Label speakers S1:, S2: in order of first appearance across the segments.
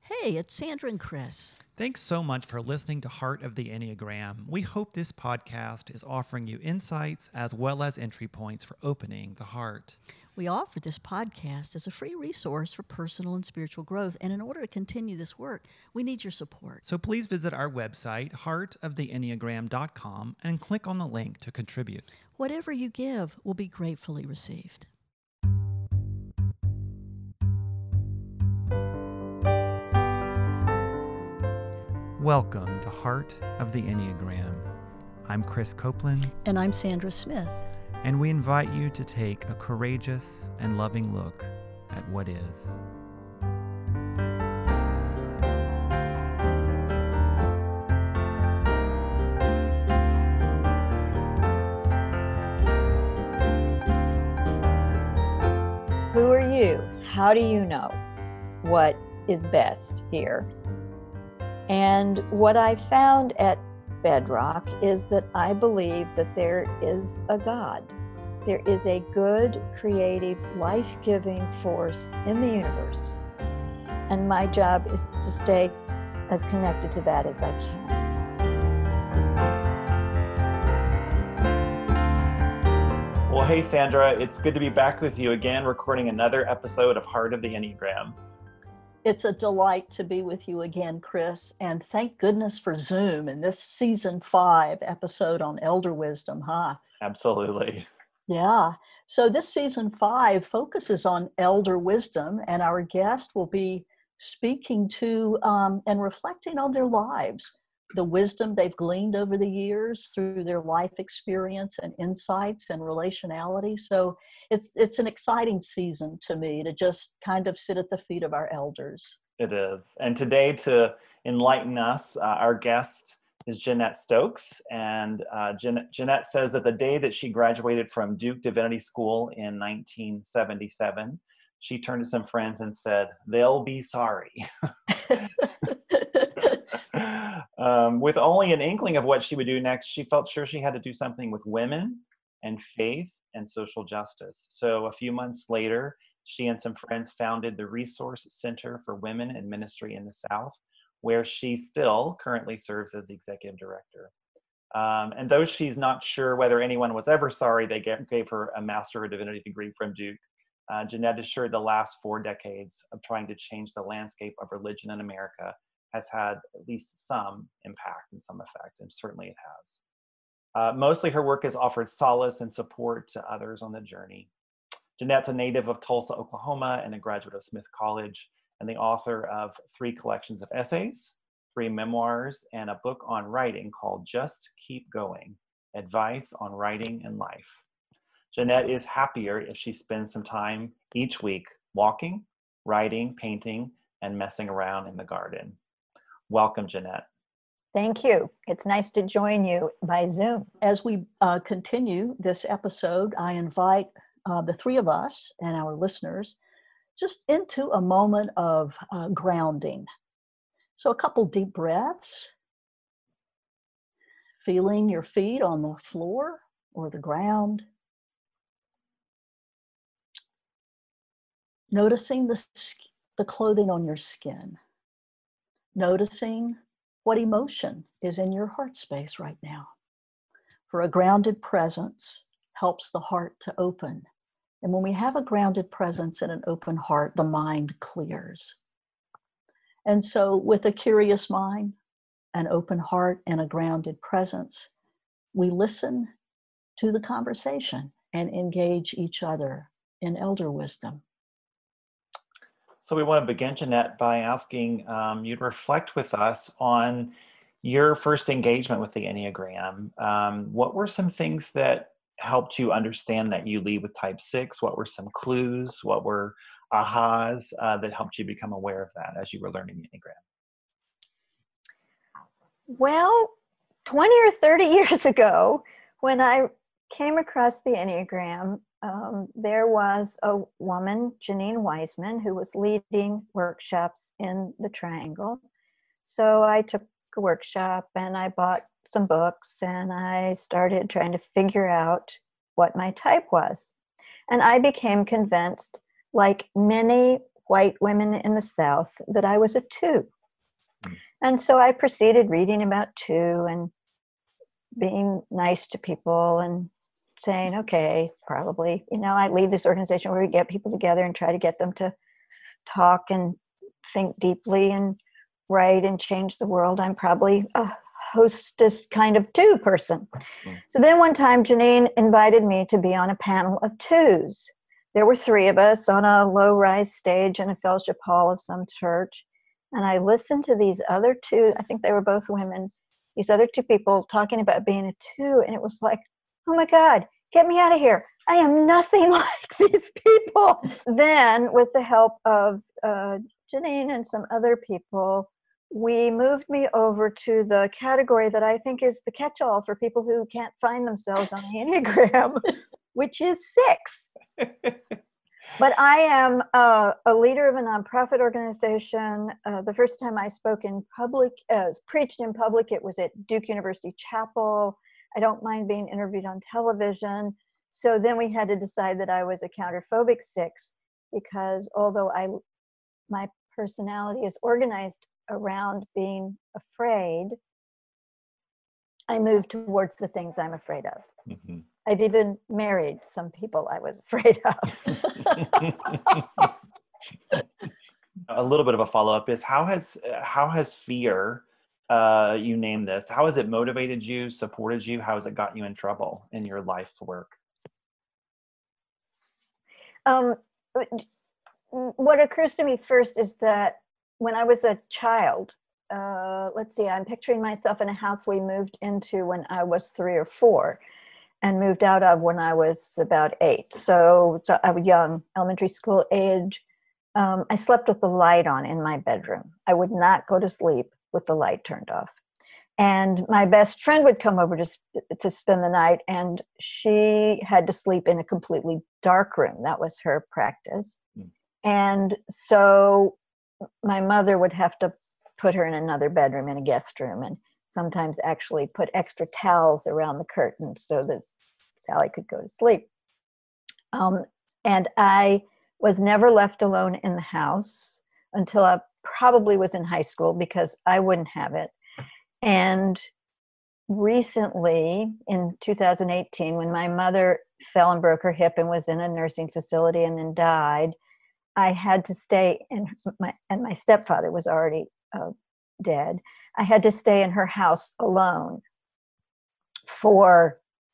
S1: Hey, it's Sandra and Chris.
S2: Thanks so much for listening to Heart of the Enneagram. We hope this podcast is offering you insights as well as entry points for opening the heart.
S1: We offer this podcast as a free resource for personal and spiritual growth, and in order to continue this work, we need your support.
S2: So please visit our website, heartoftheenneagram.com, and click on the link to contribute.
S1: Whatever you give will be gratefully received.
S2: Welcome to Heart of the Enneagram. I'm Chris Copeland,
S1: And I'm Sandra Smith.
S2: and we invite you to take a courageous and loving look at what is.
S3: Who are you? How do you know what is best here? And what I found at Bedrock is that I believe that there is a God. There is a good, creative, life-giving force in the universe. And my job is to stay as connected to that as I can.
S4: Well, hey, Sandra, it's good to be back with you again, recording another episode of Heart of the Enneagram.
S1: It's a delight to be with you again, Chris, and thank goodness for Zoom in this season 5 episode on elder wisdom, huh?
S4: Absolutely.
S1: Yeah. So this season 5 focuses on elder wisdom, and our guest will be speaking to and reflecting on their lives, the wisdom they've gleaned over the years through their life experience and insights and relationality. So it's an exciting season to me to just kind of sit at the feet of our elders.
S4: It is. And today, to enlighten us, our guest is Jeanette Stokes. And Jeanette says that the day that she graduated from Duke Divinity School in 1977, she turned to some friends and said, "They'll be sorry." With only an inkling of what she would do next, she felt sure she had to do something with women and faith and social justice. So a few months later, she and some friends founded the Resource Center for Women in Ministry in the South, where she still currently serves as the executive director. And though she's not sure whether anyone was ever sorry they gave her a Master of Divinity degree from Duke, Jeanette assured the last 4 decades of trying to change the landscape of religion in America has had at least some impact and some effect, and certainly it has. Mostly her work has offered solace and support to others on the journey. Jeanette's a native of Tulsa, Oklahoma, and a graduate of Smith College, and the author of 3 collections of essays, 3 memoirs, and a book on writing called Just Keep Going, Advice on Writing and Life. Jeanette is happier if she spends some time each week walking, writing, painting, and messing around in the garden. Welcome, Jeanette.
S3: Thank you. It's nice to join you by Zoom.
S1: As we continue this episode, I invite the 3 of us and our listeners just into a moment of grounding. So a couple deep breaths, feeling your feet on the floor or the ground, noticing the clothing on your skin, noticing what emotion is in your heart space right now. For a grounded presence helps the heart to open. And when we have a grounded presence and an open heart, the mind clears. And so with a curious mind, an open heart, and a grounded presence, we listen to the conversation and engage each other in elder wisdom.
S4: So we want to begin, Jeanette, by asking you to reflect with us on your first engagement with the Enneagram. What were some things that helped you understand that you lead with type 6? What were some clues? What were ahas that helped you become aware of that as you were learning the Enneagram?
S3: Well, 20 or 30 years ago, when I came across the Enneagram, there was a woman, Janine Wiseman, who was leading workshops in the Triangle. So I took a workshop and I bought some books and I started trying to figure out what my type was. And I became convinced, like many white women in the South that I was a 2. And so I proceeded reading about 2 and being nice to people and saying, okay, it's probably, I lead this organization where we get people together and try to get them to talk and think deeply and write and change the world. I'm probably a hostess kind of 2 person. So then one time Janine invited me to be on a panel of 2s. There were 3 of us on a low-rise stage in a fellowship hall of some church. And I listened to these other 2, I think they were both women, these other 2 people talking about being a 2. And it was like, oh my God, get me out of here. I am nothing like these people. Then with the help of Janine and some other people, we moved me over to the category that I think is the catch-all for people who can't find themselves on the Enneagram, which is 6. But I am a leader of a nonprofit organization. The first time I spoke in public, preached in public, it was at Duke University Chapel. I don't mind being interviewed on television. So then we had to decide that I was a counterphobic 6, because although my personality is organized around being afraid, I moved towards the things I'm afraid of. Mm-hmm. I've even married some people I was afraid of.
S4: A little bit of a follow-up is how has fear, you name this, how has it motivated you, supported you? How has it gotten you in trouble in your life work?
S3: What occurs to me first is that when I was a child, let's see, I'm picturing myself in a house we moved into when I was 3 or 4 and moved out of when I was about 8. So I was young, elementary school age. I slept with the light on in my bedroom. I would not go to sleep with the light turned off. And my best friend would come over to spend the night, and she had to sleep in a completely dark room. That was her practice. And so my mother would have to put her in another bedroom, in a guest room, and sometimes actually put extra towels around the curtains so that Sally could go to sleep. And I was never left alone in the house until I probably was in high school, because I wouldn't have it. And recently, in 2018, when my mother fell and broke her hip and was in a nursing facility and then died, I had to stay and my stepfather was already dead. I had to stay in her house alone for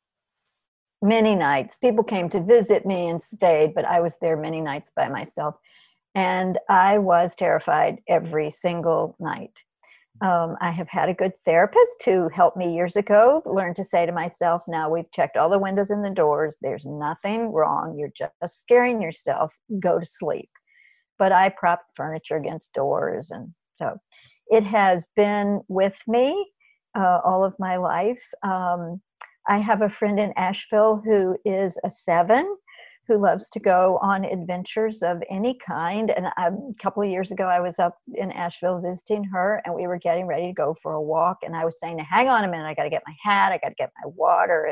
S3: many nights. People came to visit me and stayed, but I was there many nights by myself. And I was terrified every single night. I have had a good therapist who helped me years ago learn to say to myself, now we've checked all the windows and the doors. There's nothing wrong. You're just scaring yourself. Go to sleep. But I propped furniture against doors. And so it has been with me all of my life. I have a friend in Asheville who is a 7, who loves to go on adventures of any kind. And a couple of years ago, I was up in Asheville visiting her, and we were getting ready to go for a walk. And I was saying, hang on a minute, I got to get my hat, I got to get my water.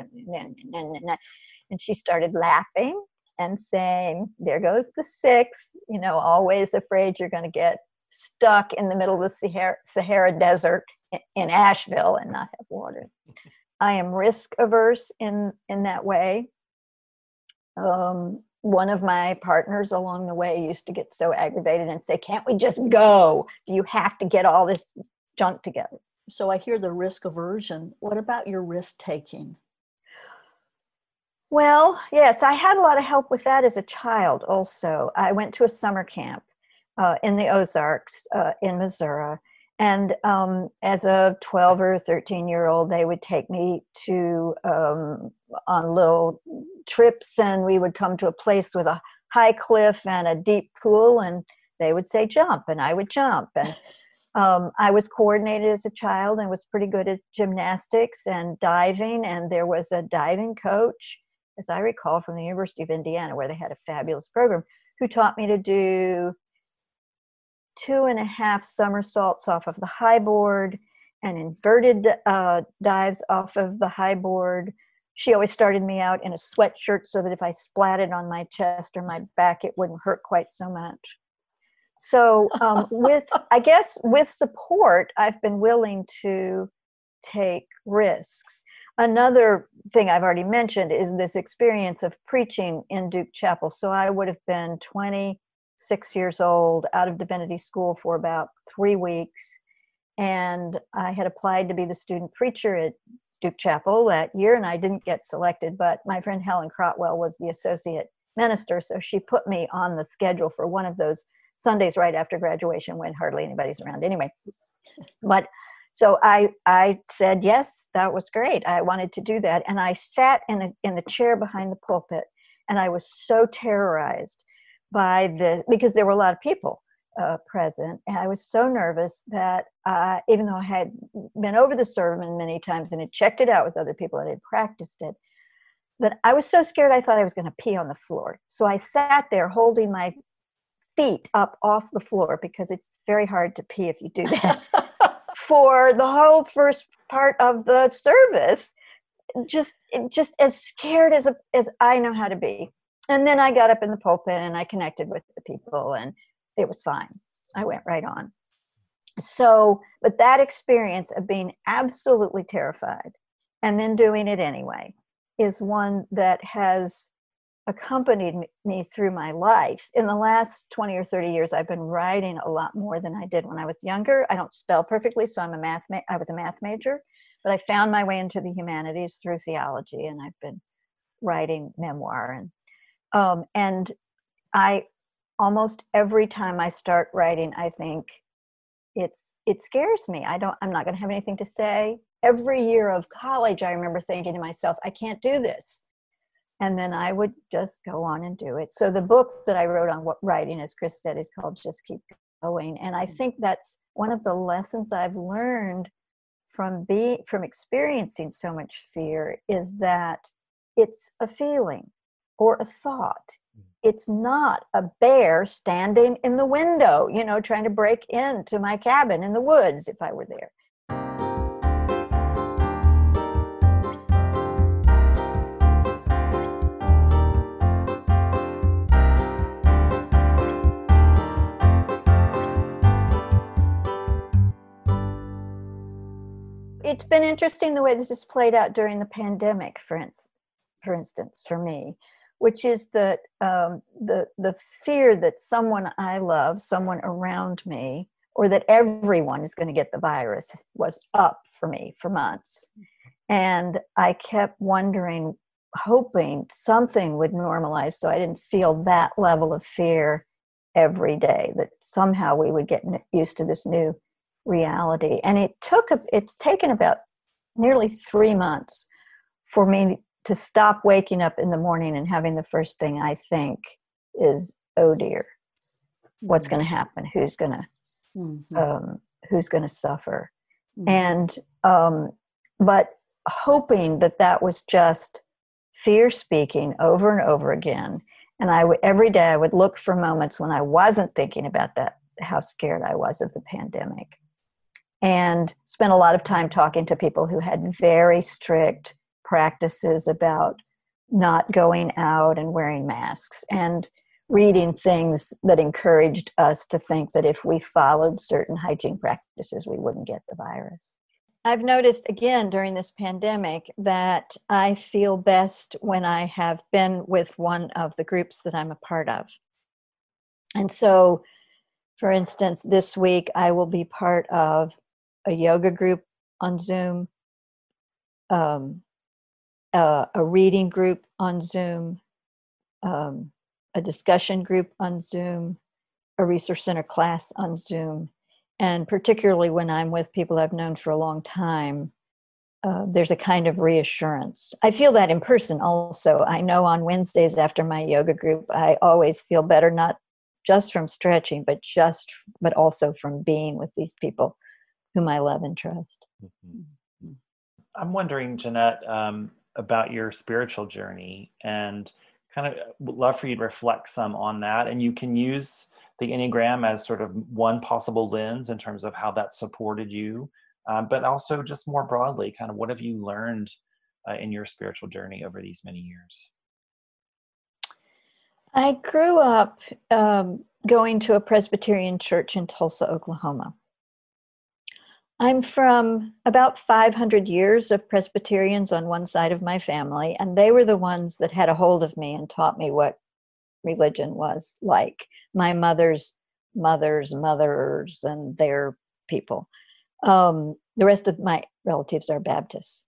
S3: And she started laughing and saying, there goes the 6, always afraid you're going to get stuck in the middle of the Sahara Desert in Asheville and not have water. I am risk averse in that way. One of my partners along the way used to get so aggravated and say, can't we just go? Do you have to get all this junk together?
S1: So I hear the risk aversion. What about your risk taking?
S3: Well, yes, I had a lot of help with that as a child also. I went to a summer camp in the Ozarks in Missouri. And as a 12 or 13-year-old, they would take me to on little trips, and we would come to a place with a high cliff and a deep pool, and they would say jump, and I would jump. And I was coordinated as a child and was pretty good at gymnastics and diving, and there was a diving coach, as I recall, from the University of Indiana, where they had a fabulous program, who taught me to do 2.5 somersaults off of the high board and inverted dives off of the high board. She always started me out in a sweatshirt so that if I splatted on my chest or my back, it wouldn't hurt quite so much. So I guess with support, I've been willing to take risks. Another thing I've already mentioned is this experience of preaching in Duke Chapel. So I would have been 26 years old, out of divinity school for about 3 weeks. And I had applied to be the student preacher at Duke Chapel that year, and I didn't get selected, but my friend Helen Crotwell was the associate minister, so she put me on the schedule for one of those Sundays right after graduation when hardly anybody's around anyway. But so I said, yes, that was great. I wanted to do that. And I sat in the chair behind the pulpit, and I was so terrorized because there were a lot of people present. And I was so nervous that even though I had been over the sermon many times and had checked it out with other people and had practiced it, but I was so scared I thought I was going to pee on the floor. So I sat there holding my feet up off the floor, because it's very hard to pee if you do that, for the whole first part of the service, just as scared as I know how to be. And then I got up in the pulpit and I connected with the people, and it was fine. I went right on. So, but that experience of being absolutely terrified and then doing it anyway is one that has accompanied me through my life. In the last 20 or 30 years, I've been writing a lot more than I did when I was younger. I don't spell perfectly, so I was a math major, but I found my way into the humanities through theology, and I've been writing memoir. And I almost every time I start writing, I think it scares me. I'm not going to have anything to say. Every year of college, I remember thinking to myself, I can't do this. And then I would just go on and do it. So the book that I wrote on writing, as Chris said, is called Just Keep Going. And I think that's one of the lessons I've learned from experiencing so much fear, is that it's a feeling or a thought. It's not a bear standing in the window, trying to break into my cabin in the woods if I were there. It's been interesting the way this has played out during the pandemic, for instance, for me, which is that the fear that someone I love, someone around me, or that everyone is going to get the virus was up for me for months. And I kept wondering, hoping something would normalize so I didn't feel that level of fear every day, that somehow we would get used to this new reality. And it's taken about nearly 3 months for me to stop waking up in the morning and having the first thing I think is, oh dear, what's going to happen? Who's going to suffer? And but hoping that was just fear speaking over and over again. And every day I would look for moments when I wasn't thinking about that, how scared I was of the pandemic, and spent a lot of time talking to people who had very strict practices about not going out and wearing masks, and reading things that encouraged us to think that if we followed certain hygiene practices, we wouldn't get the virus. I've noticed again during this pandemic that I feel best when I have been with one of the groups that I'm a part of. And so, for instance, this week I will be part of a yoga group on Zoom, a reading group on Zoom, a discussion group on Zoom, a resource center class on Zoom. And particularly when I'm with people I've known for a long time, there's a kind of reassurance. I feel that in person also. I know on Wednesdays after my yoga group, I always feel better, not just from stretching, but also from being with these people whom I love and trust.
S4: I'm wondering, Jeanette, about your spiritual journey, and kind of would love for you to reflect some on that. And you can use the Enneagram as sort of one possible lens in terms of how that supported you, but also just more broadly, kind of what have you learned in your spiritual journey over these many years?
S3: I grew up going to a Presbyterian church in Tulsa, Oklahoma. I'm from about 500 years of Presbyterians on one side of my family, and they were the ones that had a hold of me and taught me what religion was like. My mother's mothers and their people. The rest of my relatives are Baptists.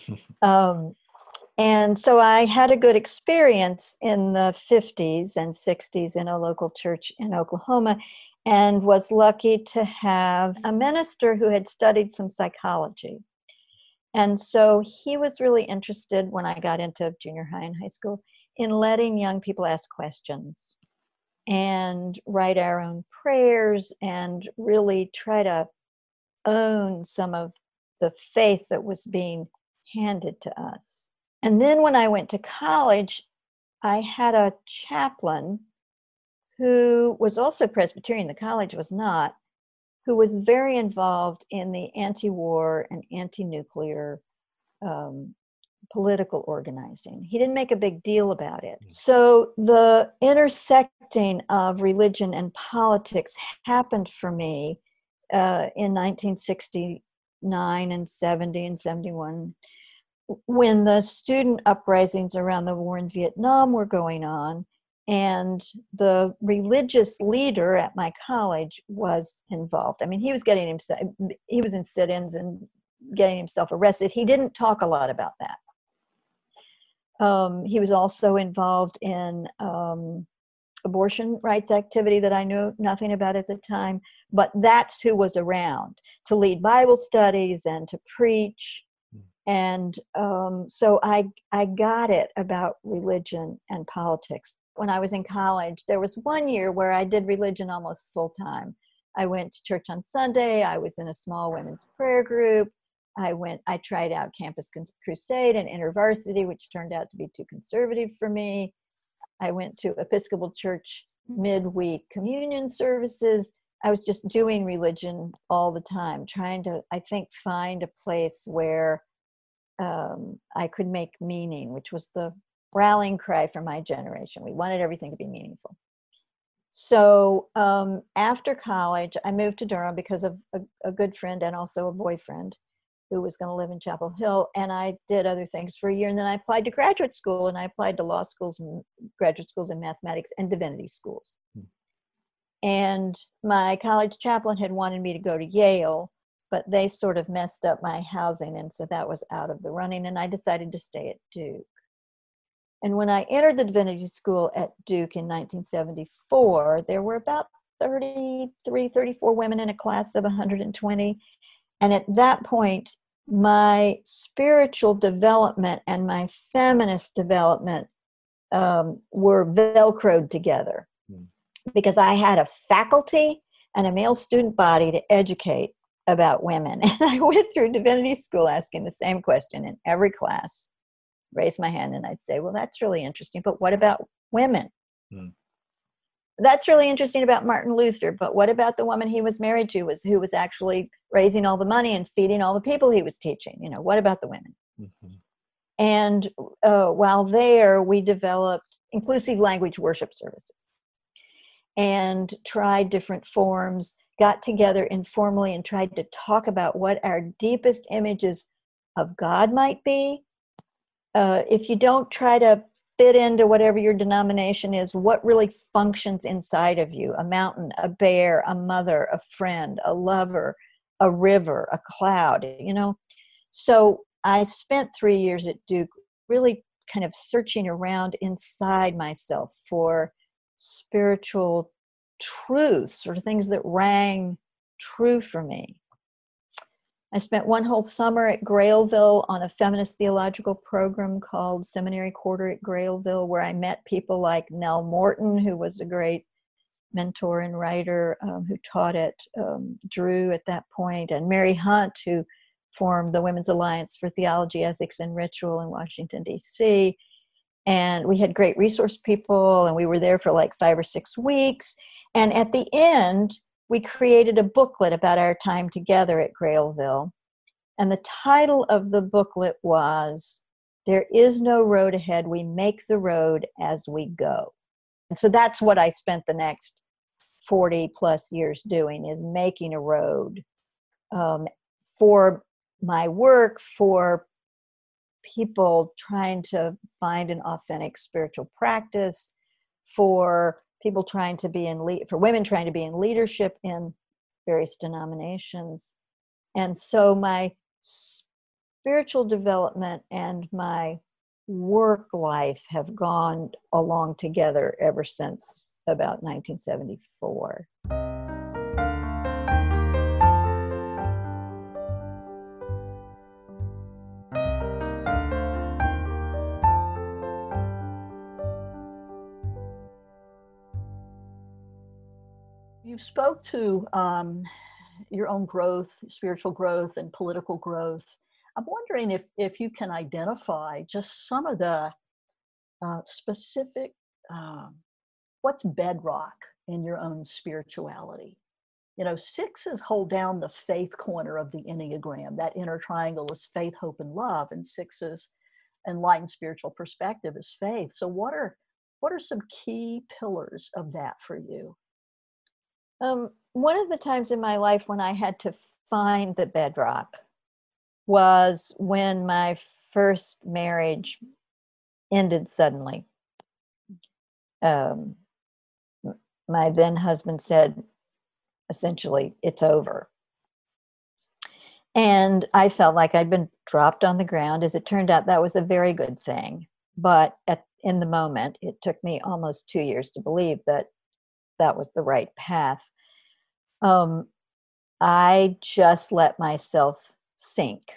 S3: And so I had a good experience in the 50s and 60s in a local church in Oklahoma, and was lucky to have a minister who had studied some psychology. And so he was really interested, when I got into junior high and high school, in letting young people ask questions and write our own prayers and really try to own some of the faith that was being handed to us. And then when I went to college, I had a chaplain who was also Presbyterian, the college was not, who was very involved in the anti-war and anti-nuclear political organizing. He didn't make a big deal about it. So the intersecting of religion and politics happened for me in 1969 and 70 and 71, when the student uprisings around the war in Vietnam were going on, and the religious leader at my college was involved. I mean, he was in sit-ins and getting himself arrested. He didn't talk a lot about that. He was also involved in abortion rights activity that I knew nothing about at the time, but that's who was around to lead Bible studies and to preach. And so I got it about religion and politics. When I was in college, there was one year where I did religion almost full time. I went to church on Sunday. I was in a small women's prayer group. I tried out Campus Crusade and InterVarsity, which turned out to be too conservative for me. I went to Episcopal Church midweek communion services. I was just doing religion all the time, trying to, I think, find a place where I could make meaning, which was the rallying cry for my generation. We wanted everything to be meaningful. So after college, I moved to Durham because of a good friend and also a boyfriend who was going to live in Chapel Hill. And I did other things for a year. And then I applied to graduate school, and I applied to law schools, graduate schools in mathematics, and divinity schools. And my college chaplain had wanted me to go to Yale, but they sort of messed up my housing, and so that was out of the running, and I decided to stay at Duke. And when I entered the divinity school at Duke in 1974, there were about 33, 34 women in a class of 120. And at that point, my spiritual development and my feminist development were Velcroed together, because I had a faculty and a male student body to educate about women. And I went through divinity school asking the same question in every class, raise my hand, and I'd say, well, that's really interesting, but what about women? That's really interesting about Martin Luther, but what about the woman he was married to, who was actually raising all the money and feeding all the people he was teaching? You know, what about the women? And while there, we developed inclusive language worship services and tried different forms, got together informally and tried to talk about what our deepest images of God might be. If you don't try to fit into whatever your denomination is, what really functions inside of you: a mountain, a bear, a mother, a friend, a lover, a river, a cloud, you know? So I spent 3 years at Duke really kind of searching around inside myself for spiritual truths, or things that rang true for me. I spent one whole summer at Grailville on a feminist theological program called Seminary Quarter at Grailville, where I met people like Nell Morton, who was a great mentor and writer who taught at Drew at that point, and Mary Hunt, who formed the Women's Alliance for Theology, Ethics, and Ritual in Washington, D.C. And we had great resource people, and we were there for like 5 or 6 weeks. And at the end, we created a booklet about our time together at Grailville. And the title of the booklet was, "There is no road ahead, we make the road as we go." so that's what I spent the next 40 plus years doing, is making a road for my work, for people trying to find an authentic spiritual practice, for people trying to be for women trying to be in leadership in various denominations. And so my spiritual development and my work life have gone along together ever since about 1974.
S1: You spoke to your own growth, spiritual growth, and political growth. I'm wondering if you can identify just some of the specific, what's bedrock in your own spirituality. You know, sixes hold down the faith corner of the Enneagram. That inner triangle is faith, hope, and love, and sixes, enlightened spiritual perspective, is faith. So what are some key pillars of that for you?
S3: One of the times in my life when I had to find the bedrock was when my first marriage ended suddenly. My then husband said, essentially, it's over. And I felt like I'd been dropped on the ground. As it turned out, that was a very good thing. But in the moment, it took me almost 2 years to believe that that was the right path. I just let myself sink.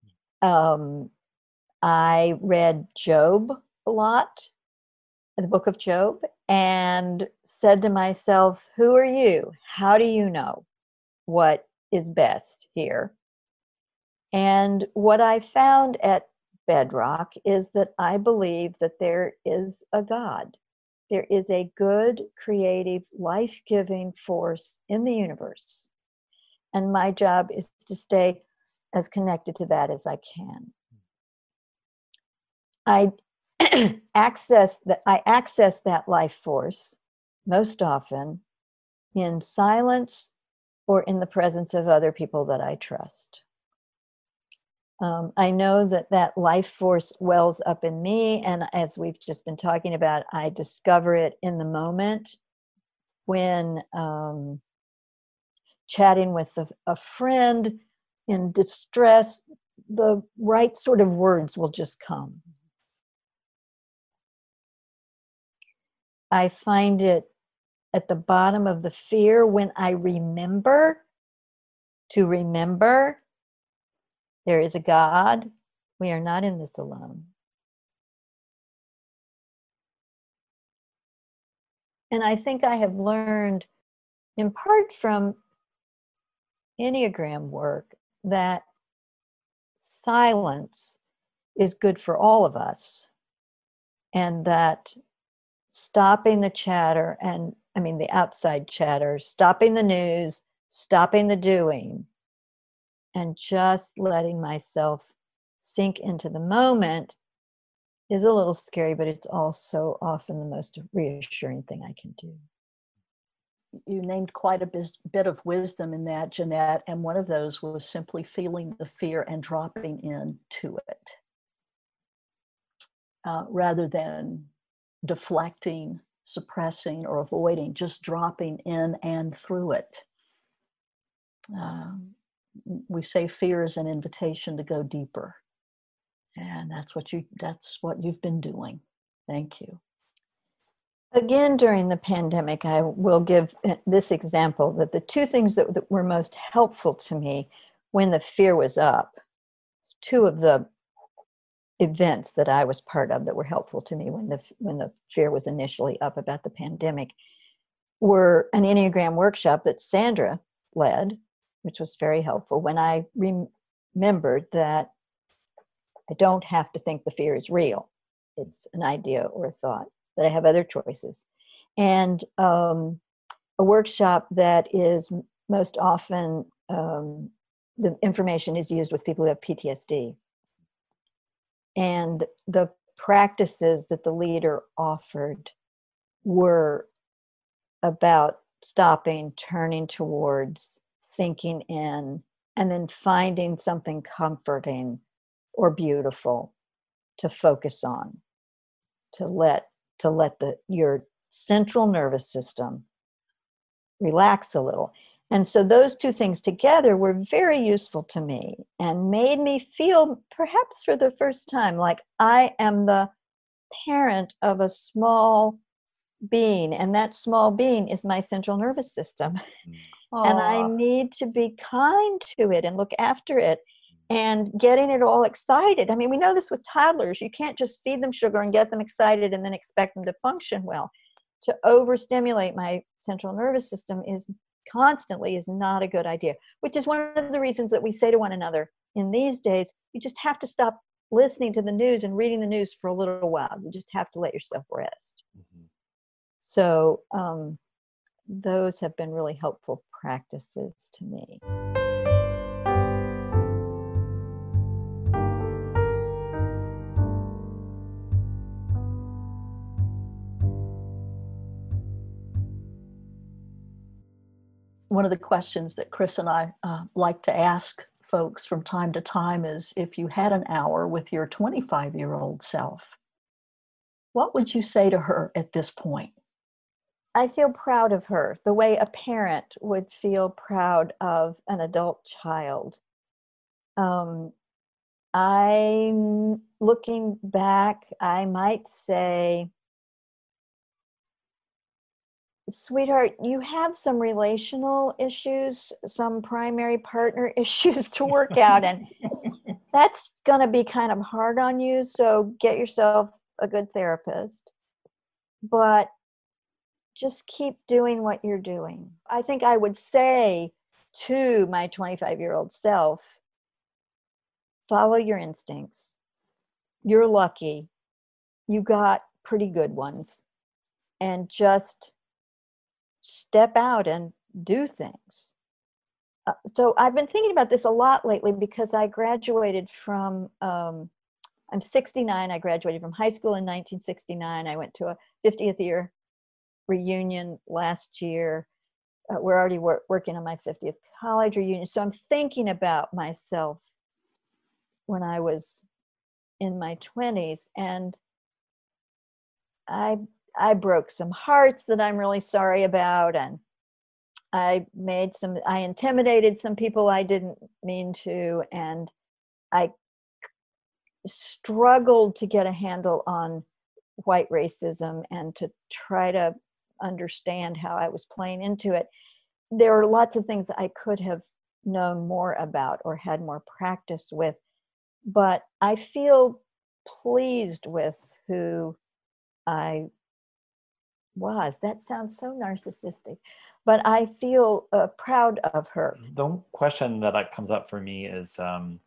S3: I read Job a lot, the book of Job, and said to myself, who are you? How do you know what is best here? And what I found at bedrock is that I believe that there is a God. There is a good, creative, life-giving force in the universe. And my job is to stay as connected to that as I can. I access that life force most often in silence or in the presence of other people that I trust. I know that life force wells up in me, and as we've just been talking about, I discover it in the moment when chatting with a friend in distress. The right sort of words will just come. I find it at the bottom of the fear when I remember there is a God. We are not in this alone. And I think I have learned, in part from Enneagram work, that silence is good for all of us. And that stopping the chatter, and I mean the outside chatter, stopping the news, stopping the doing, and just letting myself sink into the moment is a little scary, but it's also often the most reassuring thing I can do.
S1: You named quite a bit of wisdom in that, Jeanette, and one of those was simply feeling the fear and dropping into it, rather than deflecting, suppressing, or avoiding, just dropping in and through it. We say fear is an invitation to go deeper, and that's what you've been doing. Thank you.
S3: Again, during the pandemic, I will give this example, that the two things that were most helpful to me when the fear was up, two of the events that I was part of that were helpful to me when the fear was initially up about the pandemic, were an Enneagram workshop that Sandra led, which was very helpful, when I remembered that I don't have to think the fear is real. It's an idea or a thought, that I have other choices. And a workshop that is most often, the information is used with people who have PTSD. And the practices that the leader offered were about stopping, turning towards, sinking in, and then finding something comforting or beautiful to focus on, to let your central nervous system relax a little. And so those two things together were very useful to me and made me feel, perhaps for the first time, like I am the parent of a small being, and that small being is my central nervous system. And I
S1: Aw.
S3: need to be kind to it and look after it, and getting it all excited. I mean, we know this with toddlers. You can't just feed them sugar and get them excited and then expect them to function well. To overstimulate my central nervous system is not a good idea, which is one of the reasons that we say to one another in these days, you just have to stop listening to the news and reading the news for a little while. You just have to let yourself rest.
S4: Mhm.
S3: So those have been really helpful practices to me.
S1: One of the questions that Chris and I like to ask folks from time to time is, if you had an hour with your 25-year-old self, what would you say to her at this point?
S3: I feel proud of her the way a parent would feel proud of an adult child. I'm looking back, I might say, sweetheart, you have some relational issues, some primary partner issues to work out, and that's going to be kind of hard on you. So get yourself a good therapist, but just keep doing what you're doing. I think I would say to my 25-year-old self, follow your instincts. You're lucky. You got pretty good ones. And just step out and do things. So I've been thinking about this a lot lately because I graduated from, I'm 69. I graduated from high school in 1969. I went to a 50th year reunion last year. We're already working on my 50th college reunion. So I'm thinking about myself when I was in my 20s, and I broke some hearts that I'm really sorry about, and I intimidated some people I didn't mean to, and I struggled to get a handle on white racism and to try to understand how I was playing into it. There are lots of things I could have known more about or had more practice with, but I feel pleased with who I was. That sounds so narcissistic, but I feel proud of her.
S4: The question that comes up for me is,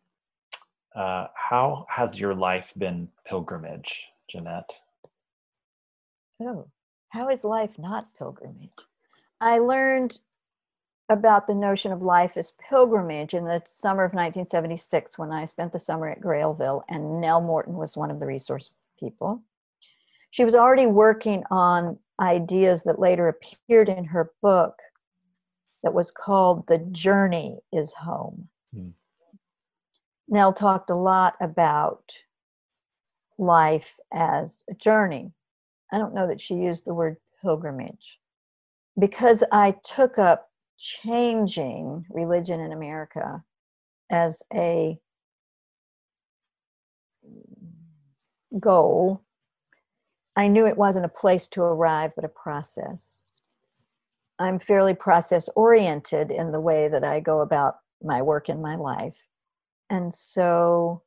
S4: how has your life been pilgrimage, Jeanette?
S3: Oh, how is life not pilgrimage? I learned about the notion of life as pilgrimage in the summer of 1976 when I spent the summer at Grailville, and Nell Morton was one of the resource people. She was already working on ideas that later appeared in her book that was called The Journey is Home. Nell talked a lot about life as a journey. I don't know that she used the word pilgrimage. Because I took up changing religion in America as a goal, I knew it wasn't a place to arrive, but a process. I'm fairly process oriented in the way that I go about my work in my life. And so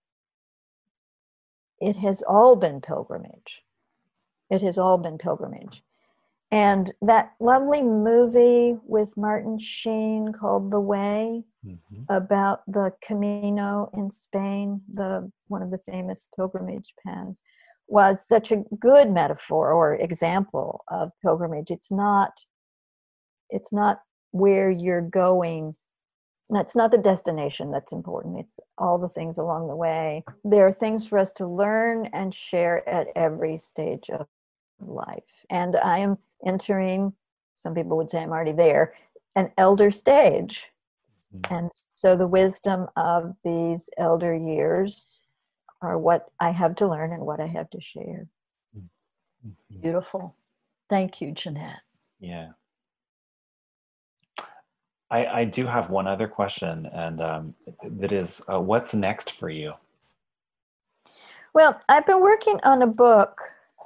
S3: it has all been pilgrimage. It has all been pilgrimage. And that lovely movie with Martin Sheen called The Way, about the Camino in Spain, one of the famous pilgrimage paths, was such a good metaphor or example of pilgrimage. It's not where you're going. That's not the destination that's important. It's all the things along the way. There are things for us to learn and share at every stage of life. And I am entering, some people would say I'm already there, an elder stage. And so the wisdom of these elder years are what I have to learn and what I have to share.
S1: Beautiful. Thank you, Jeanette.
S4: Yeah. I do have one other question, and that is, what's next for you?
S3: Well, I've been working on a book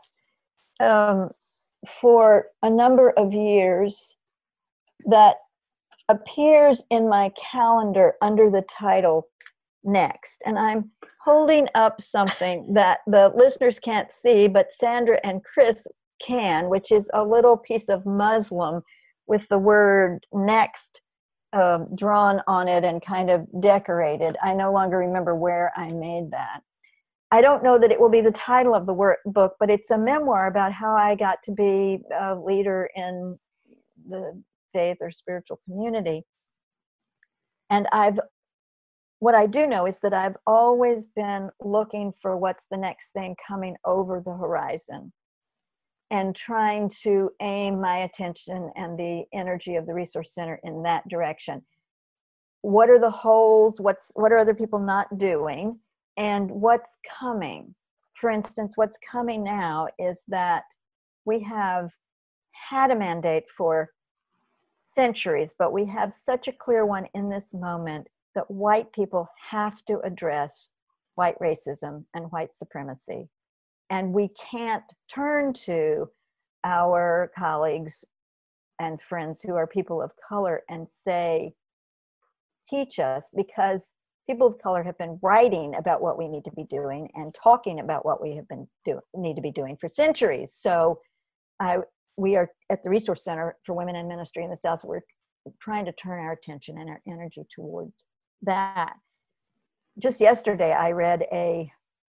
S3: for a number of years that appears in my calendar under the title Next. And I'm holding up something that the listeners can't see, but Sandra and Chris can, which is a little piece of muslin with the word Next drawn on it and kind of decorated. I no longer remember where I made that. I don't know that it will be the title of the book, but it's a memoir about how I got to be a leader in the faith or spiritual community. And what I do know is that I've always been looking for what's the next thing coming over the horizon and trying to aim my attention and the energy of the Resource Center in that direction. What are the holes? What are other people not doing? And what's coming? For instance, what's coming now is that we have had a mandate for centuries, but we have such a clear one in this moment that white people have to address white racism and white supremacy. And we can't turn to our colleagues and friends who are people of color and say, teach us, because people of color have been writing about what we need to be doing and talking about what we have been need to be doing for centuries. So we are at the Resource Center for Women in Ministry in the South. We're trying to turn our attention and our energy towards that. Just yesterday, I read a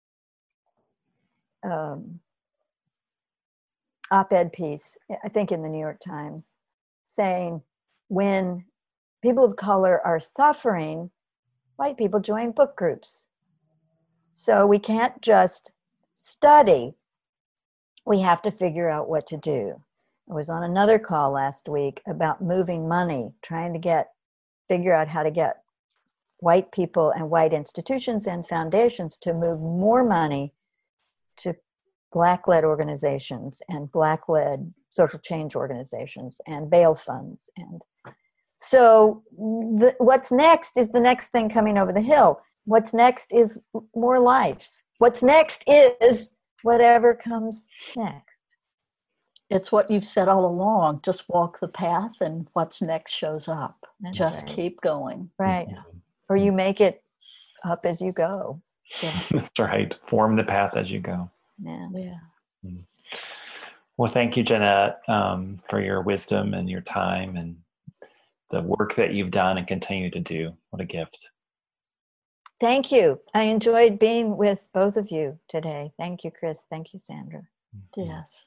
S3: op-ed piece, I think in the New York Times, saying when people of color are suffering, white people join book groups. So we can't just study. We have to figure out what to do. I was on another call last week about moving money, trying to figure out how to get white people and white institutions and foundations to move more money to Black-led organizations and Black-led social change organizations and bail funds. And so what's next is the next thing coming over the hill. What's next is more life. What's next is whatever comes next.
S1: It's what you've said all along. Just walk the path and what's next shows up.
S3: That's
S1: just
S3: right.
S1: keep going.
S3: Right.
S1: Yeah.
S3: Or you make it up as you go.
S1: Yeah.
S4: That's right. Form the path as you go.
S3: Yeah.
S1: Yeah.
S4: Well, thank you, Jeanette, for your wisdom and your time and the work that you've done and continue to do. What a gift.
S3: Thank you. I enjoyed being with both of you today. Thank you, Chris. Thank you, Sandra.
S1: Yes.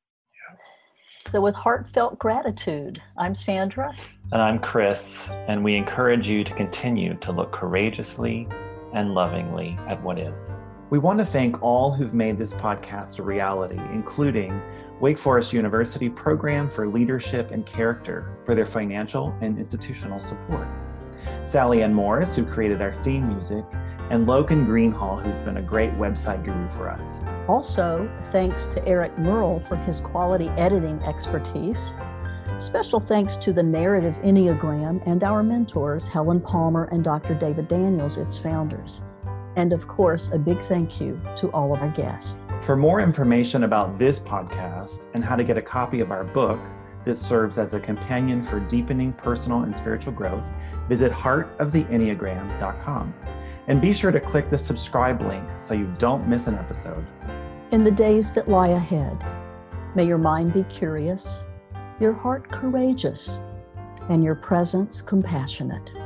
S1: So with heartfelt gratitude, I'm Sandra.
S4: And I'm Chris, and we encourage you to continue to look courageously and lovingly at what is.
S2: We want to thank all who've made this podcast a reality, including Wake Forest University Program for Leadership and Character for their financial and institutional support, Sally Ann Morris, who created our theme music, and Logan Greenhall, who's been a great website guru for us.
S1: Also, thanks to Eric Merle for his quality editing expertise. Special thanks to the Narrative Enneagram and our mentors, Helen Palmer and Dr. David Daniels, its founders. And of course, a big thank you to all of our guests.
S2: For more information about this podcast and how to get a copy of our book that serves as a companion for deepening personal and spiritual growth, visit heartoftheenneagram.com. And be sure to click the subscribe link so you don't miss an episode.
S1: In the days that lie ahead, may your mind be curious, your heart courageous, and your presence compassionate.